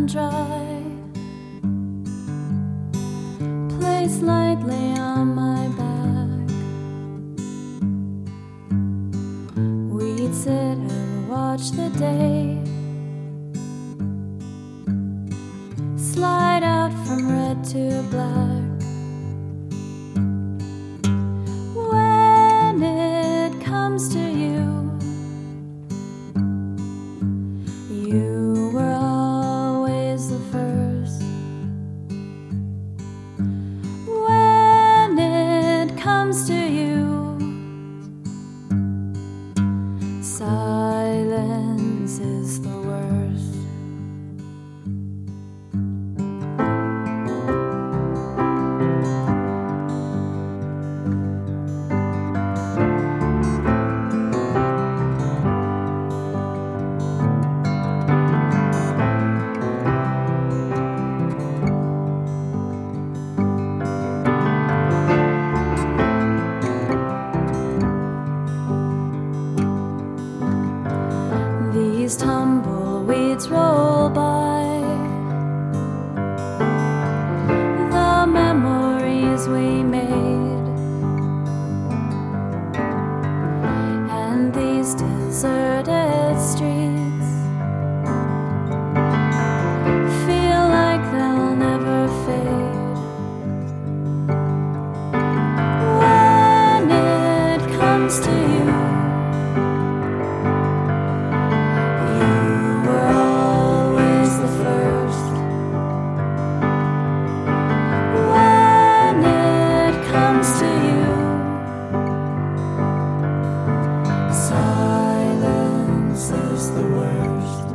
and dry. Placed lightly on my back, we'd sit and watch the day slide out from red to black. When it comes to you, you were always the first. When it comes to you, silence is the worst. These tumbleweeds roll by, the memories we made, and these deserted streets feel like they'll never fade. When it comes to you, silence is the worst.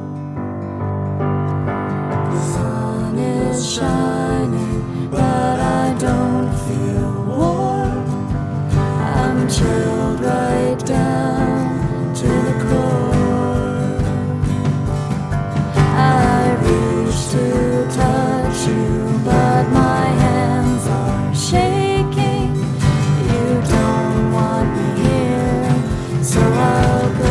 The sun is shining, but I don't feel warm. I'm chilled right down to the core. I reach to touch you, but my hands are shaking. You don't want me here, so I'll go.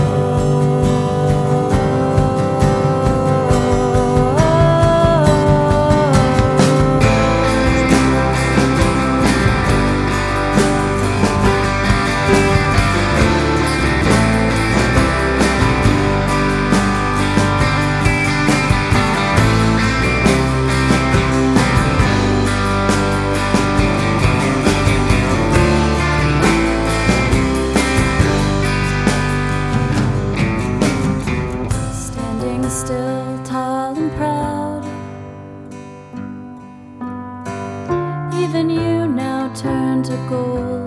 Still tall and proud, even you now turn to gold.